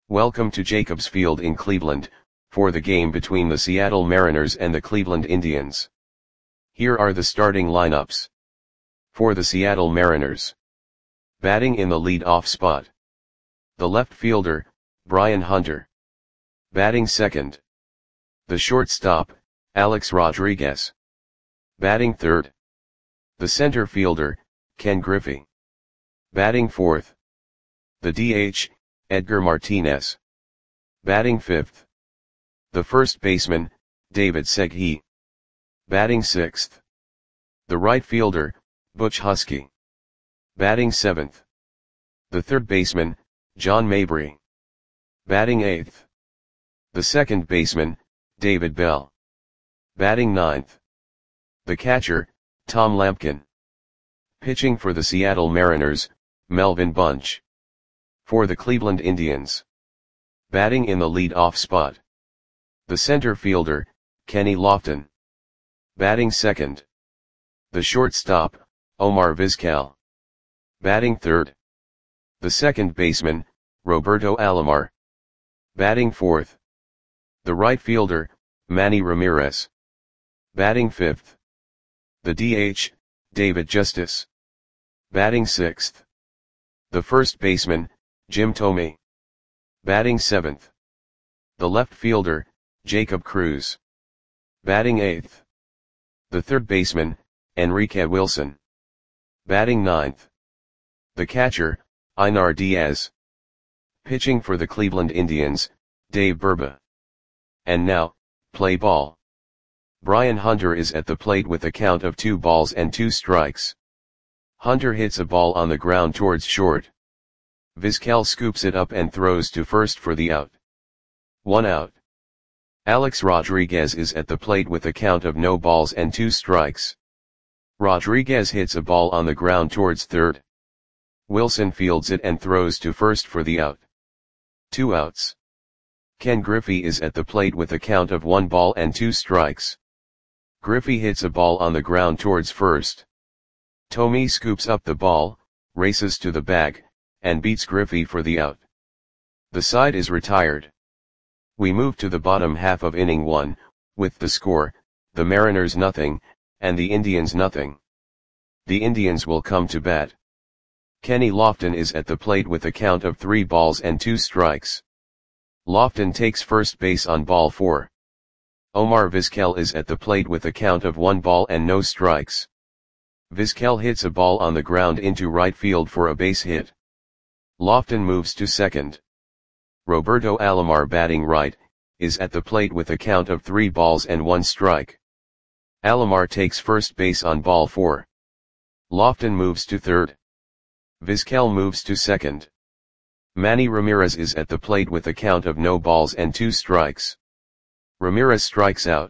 Welcome to Jacobs Field in Cleveland, for the game between the Seattle Mariners and the Cleveland Indians. Here are the starting lineups. For the Seattle Mariners. Batting in the lead-off spot. The left fielder, Brian Hunter. Batting second. The shortstop, Alex Rodriguez. Batting third. The center fielder, Ken Griffey. Batting fourth. The DH, Edgar Martinez. Batting fifth. The first baseman, David Segui. Batting sixth. The right fielder, Butch Huskey. Batting seventh. The third baseman, John Mabry. Batting eighth. The second baseman, David Bell. Batting ninth. The catcher, Tom Lampkin. Pitching for the Seattle Mariners, Melvin Bunch. For the Cleveland Indians. Batting in the lead-off spot. The center fielder, Kenny Lofton. Batting second. The shortstop, Omar Vizquel. Batting third. The second baseman, Roberto Alomar. Batting fourth. The right fielder, Manny Ramirez. Batting fifth. The DH, David Justice. Batting sixth. The first baseman, Jim Thome. Batting seventh. The left fielder, Jacob Cruz. Batting eighth. The third baseman, Enrique Wilson. Batting ninth. The catcher, Einar Diaz. Pitching for the Cleveland Indians, Dave Burba. And now, play ball. Brian Hunter is at the plate with a count of 2 balls and 2 strikes. Hunter hits a ball on the ground towards short. Vizquel scoops it up and throws to first for the out. 1 out. Alex Rodriguez is at the plate with a count of no balls and 2 strikes. Rodriguez hits a ball on the ground towards third. Wilson fields it and throws to first for the out. 2 outs. Ken Griffey is at the plate with a count of 1 ball and 2 strikes. Griffey hits a ball on the ground towards first. Thome scoops up the ball, races to the bag, and beats Griffey for the out. The side is retired. We move to the bottom half of inning 1, with the score, the Mariners nothing, and the Indians nothing. The Indians will come to bat. Kenny Lofton is at the plate with a count of 3 balls and 2 strikes. Lofton takes first base on ball 4. Omar Vizquel is at the plate with a count of 1 ball and no strikes. Vizquel hits a ball on the ground into right field for a base hit. Lofton moves to second. Roberto Alomar, batting right, is at the plate with a count of 3 balls and 1 strike. Alomar takes first base on ball 4. Lofton moves to third. Vizquel moves to second. Manny Ramirez is at the plate with a count of no balls and 2 strikes. Ramirez strikes out.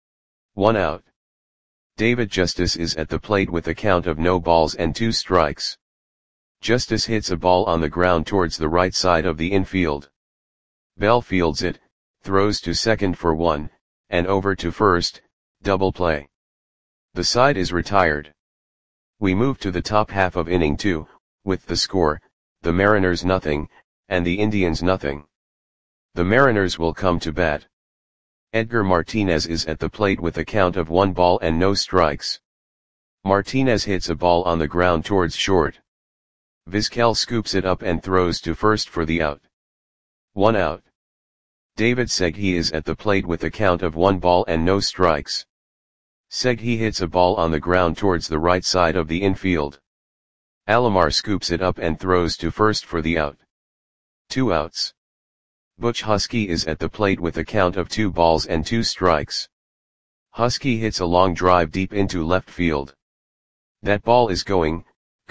1 out. David Justice is at the plate with a count of no balls and 2 strikes. Justice hits a ball on the ground towards the right side of the infield. Bell fields it, throws to second for 1, and over to first, double play. The side is retired. We move to the top half of inning 2, with the score, the Mariners nothing, and the Indians nothing. The Mariners will come to bat. Edgar Martinez is at the plate with a count of 1 ball and no strikes. Martinez hits a ball on the ground towards short. Vizquel scoops it up and throws to first for the out. 1 out. David Segui is at the plate with a count of 1 ball and no strikes. Segui hits a ball on the ground towards the right side of the infield. Alomar scoops it up and throws to first for the out. 2 outs. Butch Huskey is at the plate with a count of 2 balls and 2 strikes. Huskey hits a long drive deep into left field. That ball is gone.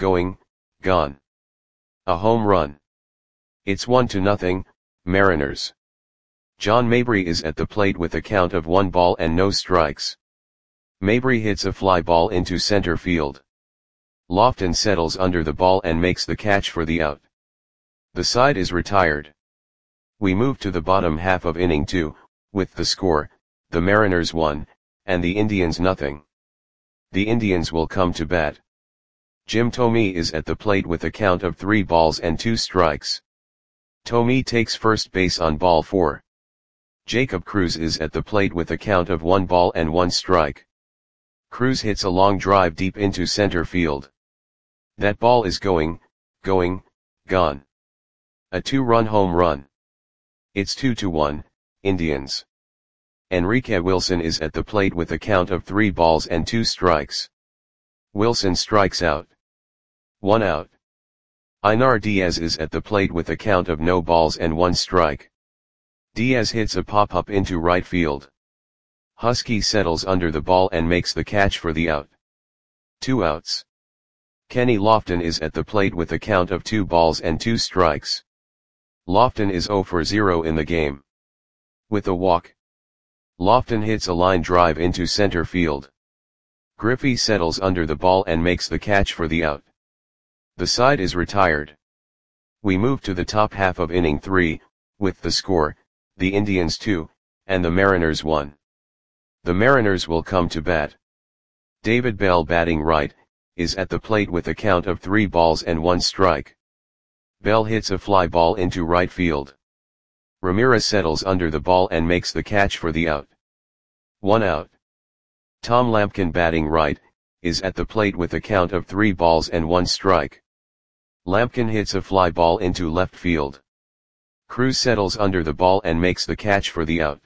A home run. It's 1-0, Mariners. John Mabry is at the plate with a count of 1 ball and no strikes. Mabry hits a fly ball into center field. Lofton settles under the ball and makes the catch for the out. The side is retired. We move to the bottom half of inning 2, with the score, the Mariners 1, and the Indians nothing. The Indians will come to bat. Jim Thome is at the plate with a count of 3 balls and 2 strikes. Thome takes first base on ball 4. Jacob Cruz is at the plate with a count of 1 ball and 1 strike. Cruz hits a long drive deep into center field. That ball is going, gone. A 2-run home run. It's 2-1, Indians. Enrique Wilson is at the plate with a count of 3 balls and 2 strikes. Wilson strikes out. 1 out. Einar Diaz is at the plate with a count of no balls and 1 strike. Diaz hits a pop-up into right field. Husky settles under the ball and makes the catch for the out. 2 outs. Kenny Lofton is at the plate with a count of 2 balls and 2 strikes. Lofton is 0 for 0 in the game. With a walk. Lofton hits a line drive into center field. Griffey settles under the ball and makes the catch for the out. The side is retired. We move to the top half of inning 3, with the score, the Indians 2, and the Mariners 1. The Mariners will come to bat. David Bell, batting right, is at the plate with a count of 3 balls and 1 strike. Bell hits a fly ball into right field. Ramirez settles under the ball and makes the catch for the out. 1 out. Tom Lampkin, batting right, is at the plate with a count of 3 balls and 1 strike. Lampkin hits a fly ball into left field. Cruz settles under the ball and makes the catch for the out.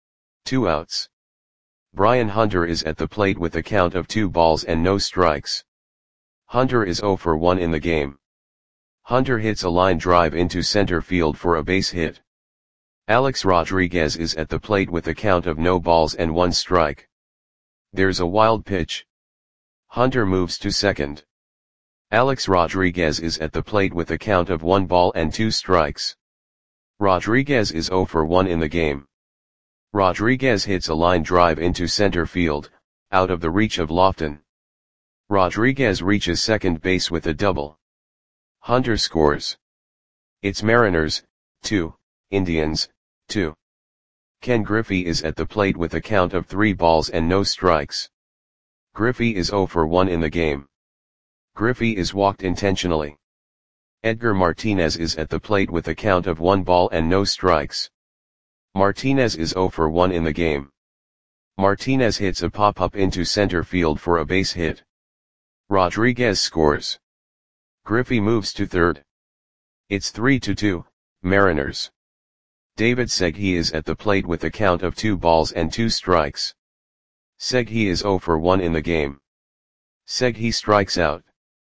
2 outs. Brian Hunter is at the plate with a count of 2 balls and no strikes. Hunter is 0 for 1 in the game. Hunter hits a line drive into center field for a base hit. Alex Rodriguez is at the plate with a count of no balls and 1 strike. There's a wild pitch. Hunter moves to second. Alex Rodriguez is at the plate with a count of 1 ball and 2 strikes. Rodriguez is 0 for 1 in the game. Rodriguez hits a line drive into center field, out of the reach of Lofton. Rodriguez reaches second base with a double. Hunter scores. It's Mariners, 2, Indians, 2. Ken Griffey is at the plate with a count of 3 balls and no strikes. Griffey is 0 for 1 in the game. Griffey is walked intentionally. Edgar Martinez is at the plate with a count of 1 ball and no strikes. Martinez is 0 for 1 in the game. Martinez hits a pop-up into center field for a base hit. Rodriguez scores. Griffey moves to third. It's 3-2, Mariners. David Segui is at the plate with a count of 2 balls and 2 strikes. Segui is 0 for 1 in the game. Segui strikes out.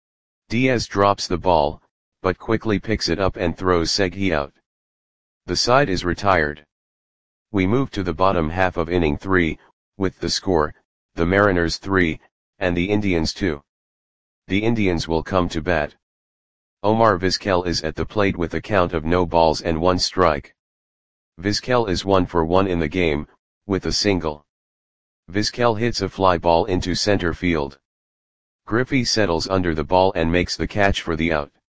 Diaz drops the ball, but quickly picks it up and throws Segui out. The side is retired. We move to the bottom half of inning 3, with the score, the Mariners 3, and the Indians 2. The Indians will come to bat. Omar Vizquel is at the plate with a count of no balls and 1 strike. Vizquel is 1 for 1 in the game, with a single. Vizquel hits a fly ball into center field. Griffey settles under the ball and makes the catch for the out.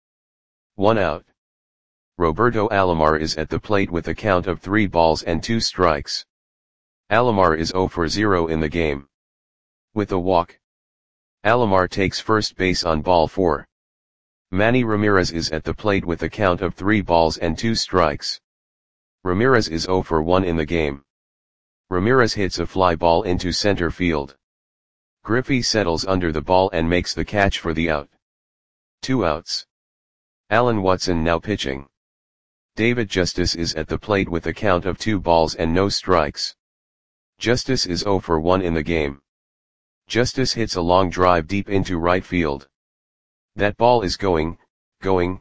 1 out. Roberto Alomar is at the plate with a count of 3 balls and 2 strikes. Alomar is 0 for 0 in the game. With a walk. Alomar takes first base on ball 4. Manny Ramirez is at the plate with a count of 3 balls and 2 strikes. Ramirez is 0 for 1 in the game. Ramirez hits a fly ball into center field. Griffey settles under the ball and makes the catch for the out. 2 outs. Alan Watson now pitching. David Justice is at the plate with a count of 2 balls and no strikes. Justice is 0 for 1 in the game. Justice hits a long drive deep into right field. That ball is going, gone.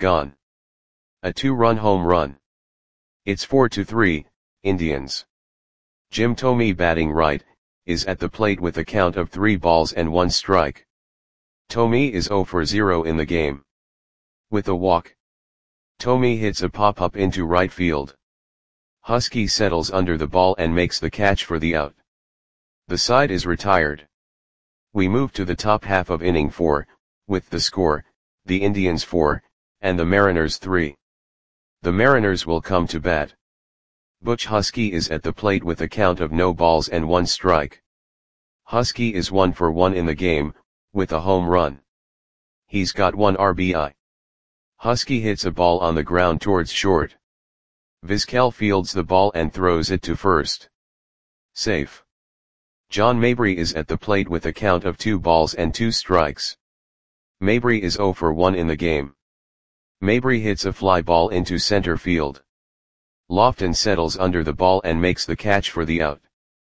A 2-run home run. It's 4-3, Indians. Jim Thome, batting right, is at the plate with a count of 3 balls and 1 strike. Thome is 0 for 0 in the game. With a walk. Thome hits a pop-up into right field. Husky settles under the ball and makes the catch for the out. The side is retired. We move to the top half of inning 4, with the score, the Indians 4, and the Mariners 3. The Mariners will come to bat. Butch Husky is at the plate with a count of no balls and 1 strike. Husky is 1 for 1 in the game, with a home run. He's got 1 RBI. Husky hits a ball on the ground towards short. Vizquel fields the ball and throws it to first. Safe. John Mabry is at the plate with a count of 2 balls and 2 strikes. Mabry is 0 for 1 in the game. Mabry hits a fly ball into center field. Lofton settles under the ball and makes the catch for the out.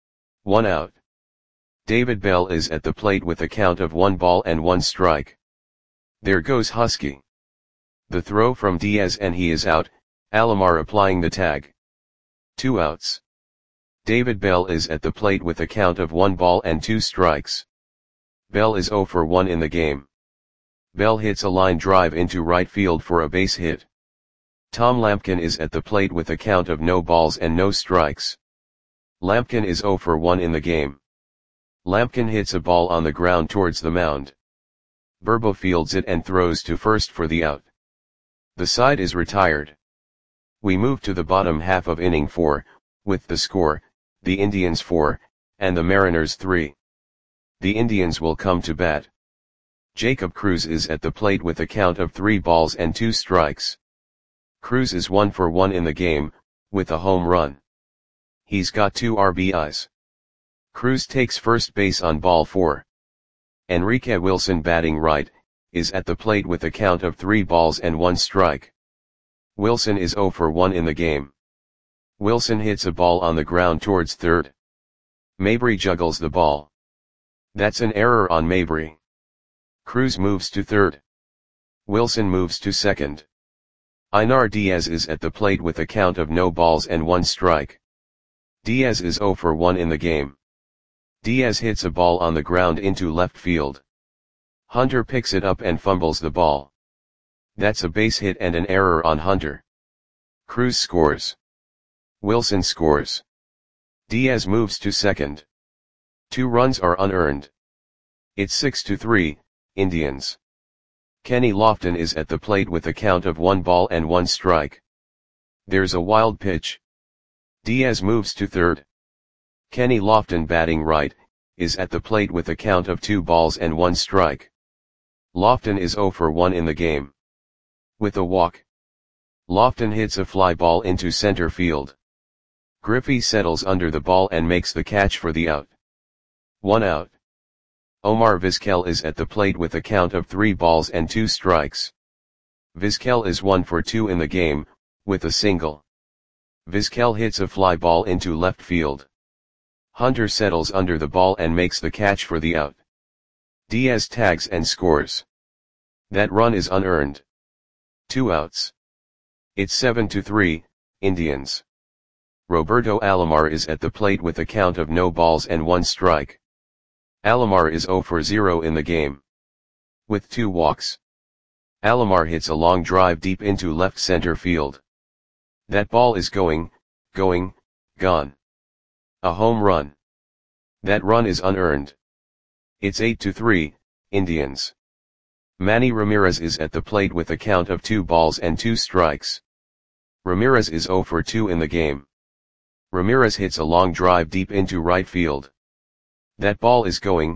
1 out. David Bell is at the plate with a count of 1 ball and 1 strike. There goes Husky. The throw from Diaz and he is out, Alomar applying the tag. 2 outs. David Bell is at the plate with a count of 1 ball and 2 strikes. Bell is 0 for 1 in the game. Bell hits a line drive into right field for a base hit. Tom Lampkin is at the plate with a count of no balls and no strikes. Lampkin is 0 for 1 in the game. Lampkin hits a ball on the ground towards the mound. Burbo fields it and throws to first for the out. The side is retired. We move to the bottom half of inning 4, with the score, the Indians 4, and the Mariners 3. The Indians will come to bat. Jacob Cruz is at the plate with a count of 3 balls and 2 strikes. Cruz is 1 for 1 in the game, with a home run. He's got 2 RBIs. Cruz takes first base on ball 4. Enrique Wilson, batting right, is at the plate with a count of 3 balls and 1 strike. Wilson is 0 for 1 in the game. Wilson hits a ball on the ground towards third. Mabry juggles the ball. That's an error on Mabry. Cruz moves to third. Wilson moves to second. Einar Diaz is at the plate with a count of no balls and 1 strike. Diaz is 0 for 1 in the game. Diaz hits a ball on the ground into left field. Hunter picks it up and fumbles the ball. That's a base hit and an error on Hunter. Cruz scores. Wilson scores. Diaz moves to second. 2 runs are unearned. It's 6-3, Indians. Kenny Lofton is at the plate with a count of 1 ball and 1 strike. There's a wild pitch. Diaz moves to third. Kenny Lofton, batting right, is at the plate with a count of 2 balls and 1 strike. Lofton is 0 for 1 in the game. With a walk. Lofton hits a fly ball into center field. Griffey settles under the ball and makes the catch for the out. 1 out. Omar Vizquel is at the plate with a count of 3 balls and 2 strikes. Vizquel is 1 for 2 in the game, with a single. Vizquel hits a fly ball into left field. Hunter settles under the ball and makes the catch for the out. Diaz tags and scores. That run is unearned. 2 outs. It's 7-3, Indians. Roberto Alomar is at the plate with a count of no balls and 1 strike. Alomar is 0 for 0 in the game. With 2 walks. Alomar hits a long drive deep into left center field. That ball is going, gone. A home run. That run is unearned. It's 8-3, Indians. Manny Ramirez is at the plate with a count of 2 balls and 2 strikes. Ramirez is 0 for 2 in the game. Ramirez hits a long drive deep into right field. That ball is going,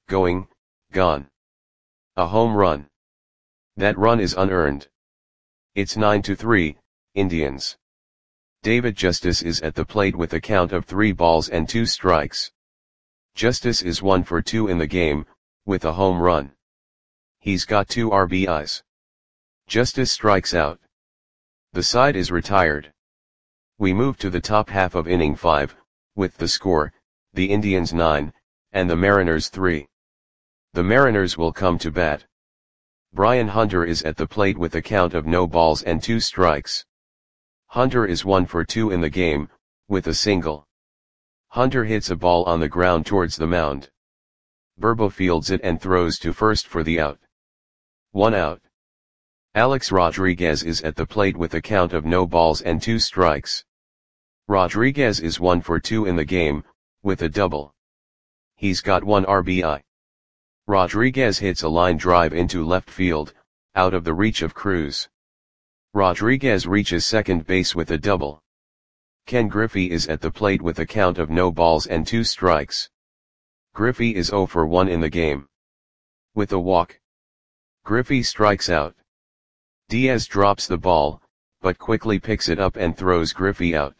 gone. A home run. That run is unearned. It's 9-3, Indians. David Justice is at the plate with a count of 3 balls and 2 strikes. Justice is 1 for 2 in the game, with a home run. He's got 2 RBIs. Justice strikes out. The side is retired. We move to the top half of inning 5, with the score, the Indians 9, and the Mariners 3. The Mariners will come to bat. Brian Hunter is at the plate with a count of no balls and 2 strikes. Hunter is 1 for 2 in the game, with a single. Hunter hits a ball on the ground towards the mound. Burbo fields it and throws to first for the out. 1 out. Alex Rodriguez is at the plate with a count of no balls and 2 strikes. Rodriguez is 1 for 2 in the game, with a double. He's got 1 RBI. Rodriguez hits a line drive into left field, out of the reach of Cruz. Rodriguez reaches second base with a double. Ken Griffey is at the plate with a count of no balls and 2 strikes. Griffey is 0 for 1 in the game. With a walk. Griffey strikes out. Diaz drops the ball, but quickly picks it up and throws Griffey out.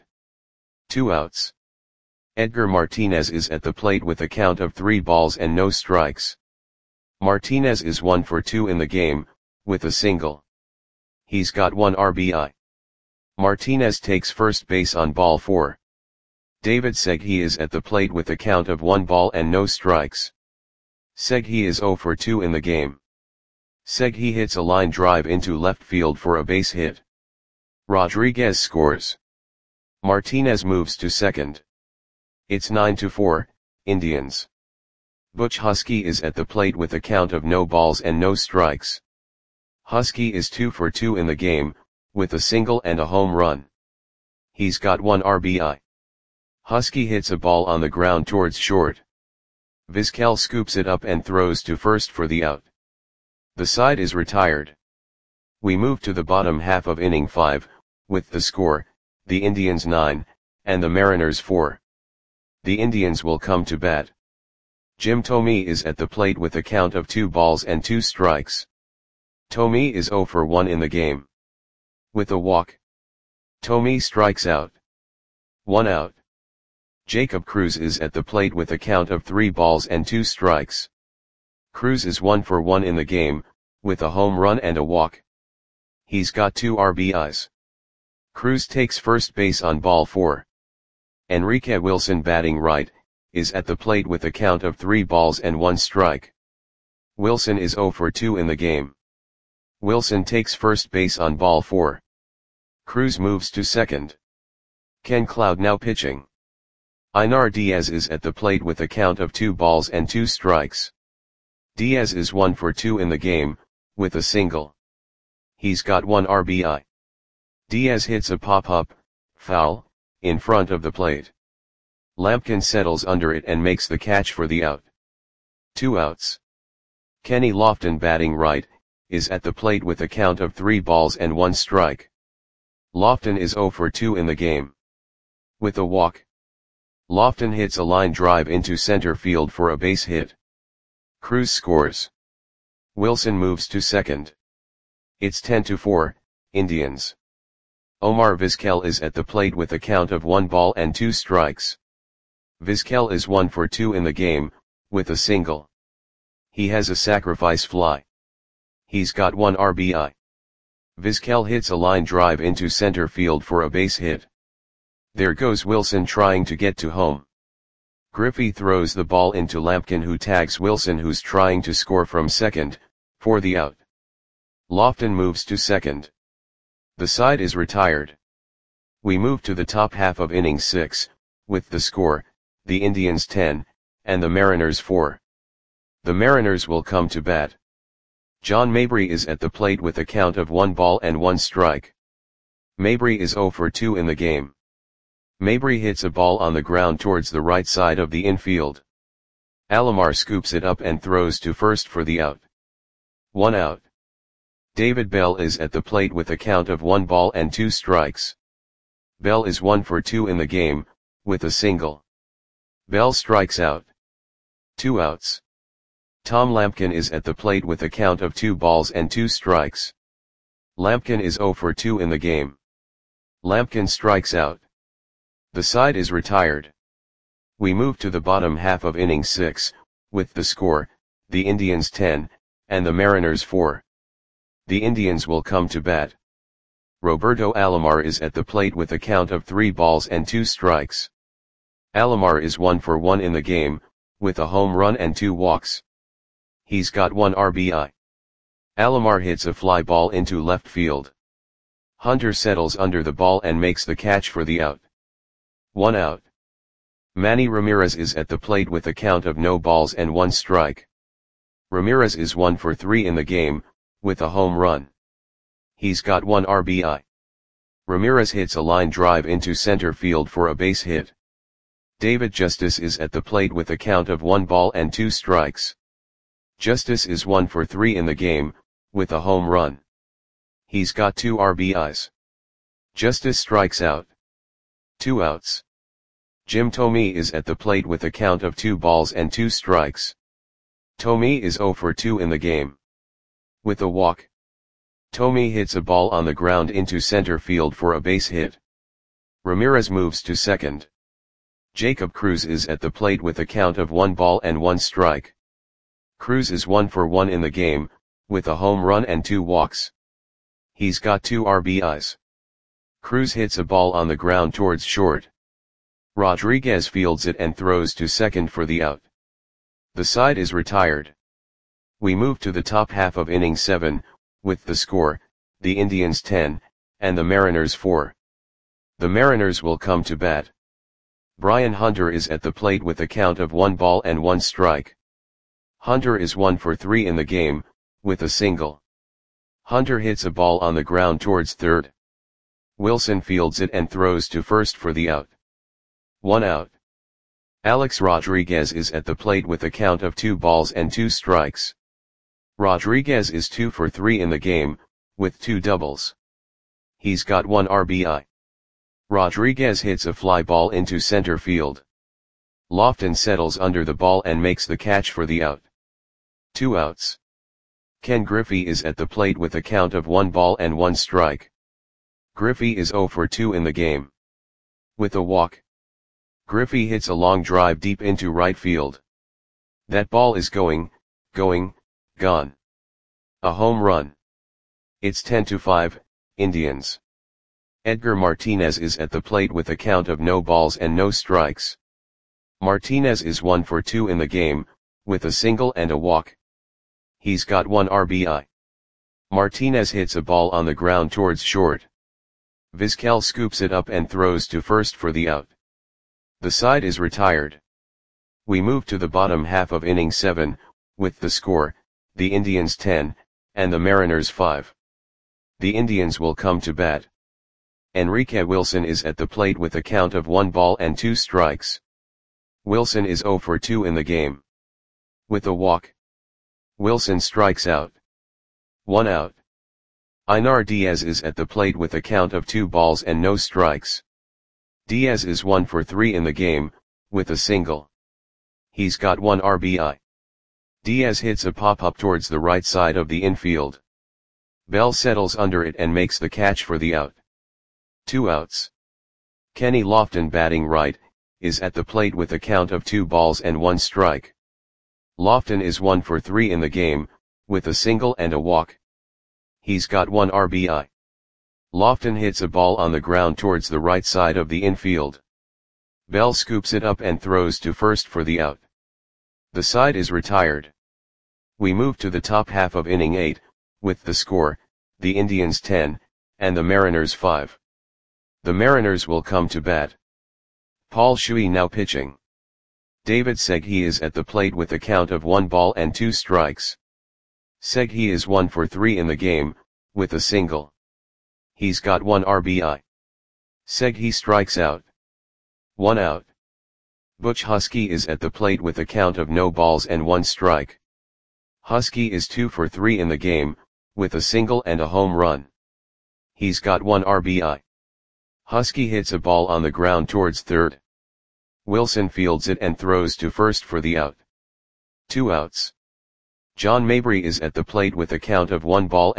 2 outs. Edgar Martinez is at the plate with a count of 3 balls and no strikes. Martinez is 1 for 2 in the game, with a single. He's got 1 RBI. Martinez takes first base on ball 4. David Segui is at the plate with a count of 1 ball and no strikes. Segui is 0 for 2 in the game. Segui hits a line drive into left field for a base hit. Rodriguez scores. Martinez moves to second. It's 9-4, Indians. Butch Husky is at the plate with a count of no balls and no strikes. Husky is 2 for 2 in the game, with a single and a home run. He's got 1 RBI. Husky hits a ball on the ground towards short. Vizquel scoops it up and throws to first for the out. The side is retired. We move to the bottom half of inning 5, with the score, the Indians 9, and the Mariners 4. The Indians will come to bat. Jim Thome is at the plate with a count of 2 balls and 2 strikes. Thome is 0 for 1 in the game. With a walk, Thome strikes out. 1 out. Jacob Cruz is at the plate with a count of 3 balls and 2 strikes. Cruz is 1 for 1 in the game, with a home run and a walk. He's got 2 RBIs. Cruz takes first base on ball 4. Enrique Wilson, batting right, is at the plate with a count of 3 balls and 1 strike. Wilson is 0 for 2 in the game. Wilson takes first base on ball 4. Cruz moves to second. Ken Cloud now pitching. Einar Diaz is at the plate with a count of 2 balls and 2 strikes. Diaz is 1 for 2 in the game, with a single. He's got 1 RBI. Diaz hits a pop-up, foul, in front of the plate. Lampkin settles under it and makes the catch for the out. 2 outs. Kenny Lofton, batting right, is at the plate with a count of 3 balls and 1 strike. Lofton is 0 for 2 in the game. With a walk, Lofton hits a line drive into center field for a base hit. Cruz scores. Wilson moves to second. It's 10-4, Indians. Omar Vizquel is at the plate with a count of 1 ball and 2 strikes. Vizquel is 1 for 2 in the game, with a single. He has a sacrifice fly. He's got 1 RBI. Vizquel hits a line drive into center field for a base hit. There goes Wilson trying to get to home. Griffey throws the ball into Lampkin, who tags Wilson, who's trying to score from second, for the out. Lofton moves to second. The side is retired. We move to the top half of inning 6, with the score, the Indians 10, and the Mariners 4. The Mariners will come to bat. John Mabry is at the plate with a count of 1 ball and 1 strike. Mabry is 0 for 2 in the game. Mabry hits a ball on the ground towards the right side of the infield. Alomar scoops it up and throws to first for the out. 1 out. David Bell is at the plate with a count of 1 ball and 2 strikes. Bell is 1 for 2 in the game, with a single. Bell strikes out. 2 outs. Tom Lampkin is at the plate with a count of 2 balls and 2 strikes. Lampkin is 0 for 2 in the game. Lampkin strikes out. The side is retired. We move to the bottom half of inning 6, with the score, the Indians 10, and the Mariners 4. The Indians will come to bat. Roberto Alomar is at the plate with a count of 3 balls and 2 strikes. Alomar is 1 for 1 in the game, with a home run and 2 walks. He's got 1 RBI. Alomar hits a fly ball into left field. Hunter settles under the ball and makes the catch for the out. 1 out. Manny Ramirez is at the plate with a count of no balls and 1 strike. Ramirez is 1 for 3 in the game, with a home run. He's got 1 RBI. Ramirez hits a line drive into center field for a base hit. David Justice is at the plate with a count of 1 ball and 2 strikes. Justice is 1 for 3 in the game, with a home run. He's got 2 RBIs. Justice strikes out. 2 outs. Jim Thome is at the plate with a count of 2 balls and 2 strikes. Thome is 0 for 2 in the game. With a walk, Thome hits a ball on the ground into center field for a base hit. Ramirez moves to second. Jacob Cruz is at the plate with a count of 1-1 Cruz is 1 for 1 in the game, with a home run and 2 walks. He's got 2 RBIs. Cruz hits a ball on the ground towards short. Rodriguez fields it and throws to second for the out. The side is retired. We move to the top half of inning 7, with the score, the Indians 10, and the Mariners 4. The Mariners will come to bat. Brian Hunter is at the plate with a count of 1-1. Hunter is 1 for 3 in the game, with a single. Hunter hits a ball on the ground towards third. Wilson fields it and throws to first for the out. 1 out. Alex Rodriguez is at the plate with a count of 2-2. Rodriguez is 2 for 3 in the game, with 2 doubles. He's got 1 RBI. Rodriguez hits a fly ball into center field. Lofton settles under the ball and makes the catch for the out. 2 outs. Ken Griffey is at the plate with a count of 1-1. Griffey is 0 for 2 in the game. With a walk. Griffey hits a long drive deep into right field. That ball is going, gone. A home run. It's 10-5, Indians. Edgar Martinez is at the plate with a count of no balls and no strikes. Martinez is 1 for 2 in the game, with a single and a walk. He's got 1 RBI. Martinez hits a ball on the ground towards short. Vizquel scoops it up and throws to first for the out. The side is retired. We move to the bottom half of inning 7, with the score, the Indians 10, and the Mariners 5. The Indians will come to bat. Enrique Wilson is at the plate with a count of 1-2. Wilson is 0 for 2 in the game. With a walk. Wilson strikes out. 1 out. Einar Diaz is at the plate with a count of 2 balls and no strikes. Diaz is 1 for 3 in the game, with a single. He's got 1 RBI. Diaz hits a pop-up towards the right side of the infield. Bell settles under it and makes the catch for the out. 2 outs. Kenny Lofton, batting right, is at the plate with a count of 2 balls and 1 strike. Lofton is 1 for 3 in the game, with a single and a walk. He's got 1 RBI. Lofton hits a ball on the ground towards the right side of the infield. Bell scoops it up and throws to first for the out. The side is retired. We move to the top half of inning 8, with the score, the Indians 10, and the Mariners 5. The Mariners will come to bat. Paul Shuey now pitching. David Segui is at the plate with a count of 1-2. Segui is 1 for 3 in the game, with a single. He's got 1 RBI. Segui strikes out. 1 out. Butch Husky is at the plate with a count of no balls and 1 strike. Husky is 2 for 3 in the game, with a single and a home run. He's got 1 RBI. Husky hits a ball on the ground towards third. Wilson fields it and throws to first for the out. 2 outs. John Mabry is at the plate with a count of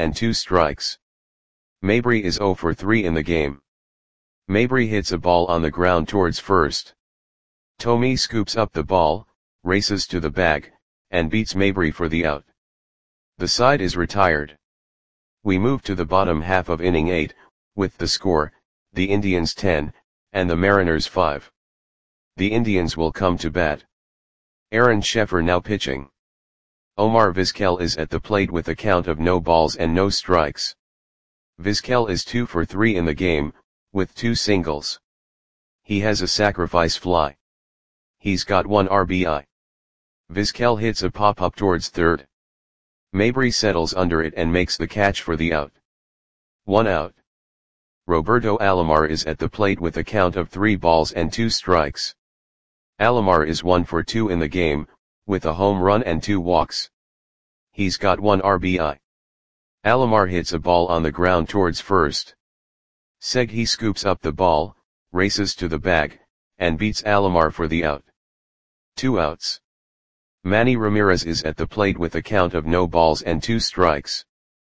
1-2. Mabry is 0 for 3 in the game. Mabry hits a ball on the ground towards first. Thome scoops up the ball, races to the bag, and beats Mabry for the out. The side is retired. We move to the bottom half of inning 8, with the score, the Indians 10, and the Mariners 5. The Indians will come to bat. Aaron Scheffer now pitching. Omar Vizquel is at the plate with a count of no balls and no strikes. Vizquel is 2 for 3 in the game, with 2 singles. He has a sacrifice fly. He's got 1 RBI. Vizquel hits a pop-up towards third. Mabry settles under it and makes the catch for the out. 1 out. Roberto Alomar is at the plate with a count of 3 balls and 2 strikes. Alomar is 1 for 2 in the game, with a home run and 2 walks. He's got 1 RBI. Alomar hits a ball on the ground towards first. Segui scoops up the ball, races to the bag, and beats Alomar for the out. 2 outs. Manny Ramirez is at the plate with a count of no balls and 2 strikes.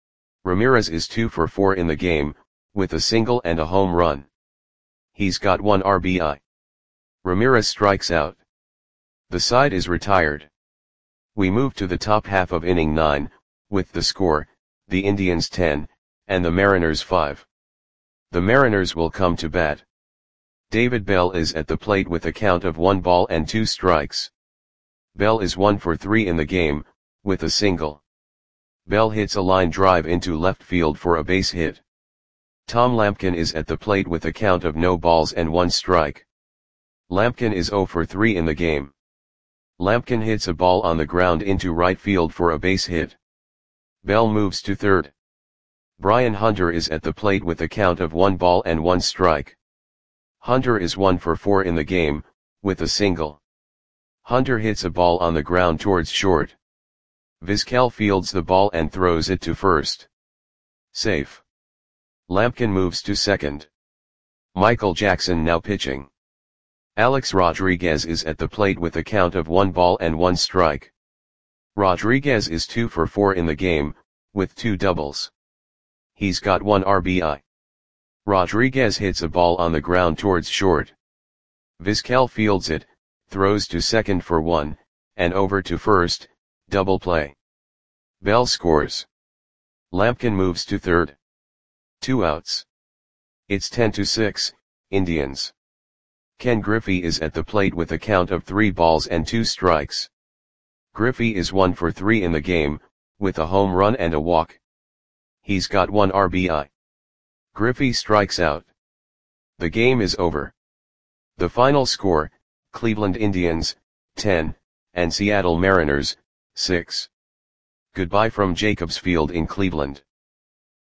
Ramirez is 2 for 4 in the game, with a single and a home run. He's got 1 RBI. Ramirez strikes out. The side is retired. We move to the top half of inning 9, with the score, the Indians 10, and the Mariners 5. The Mariners will come to bat. David Bell is at the plate with a count of 1 ball and 2 strikes. Bell is 1 for 3 in the game, with a single. Bell hits a line drive into left field for a base hit. Tom Lampkin is at the plate with a count of no balls and 1 strike. Lampkin is 0 for 3 in the game. Lampkin hits a ball on the ground into right field for a base hit. Bell moves to third. Brian Hunter is at the plate with a count of 1 ball and 1 strike. Hunter is 1 for 4 in the game, with a single. Hunter hits a ball on the ground towards short. Vizquel fields the ball and throws it to first. Safe. Lampkin moves to second. Michael Jackson now pitching. Alex Rodriguez is at the plate with a count of 1 ball and 1 strike. Rodriguez is 2 for 4 in the game, with 2 doubles. He's got 1 RBI. Rodriguez hits a ball on the ground towards short. Vizquel fields it, throws to second for 1, and over to first, double play. Bell scores. Lampkin moves to third. 2 outs. It's 10-6, Indians. Ken Griffey is at the plate with a count of 3 balls and 2 strikes. Griffey is 1 for 3 in the game, with a home run and a walk. He's got 1 RBI. Griffey strikes out. The game is over. The final score, Cleveland Indians, 10, and Seattle Mariners, 6. Goodbye from Jacobs Field in Cleveland.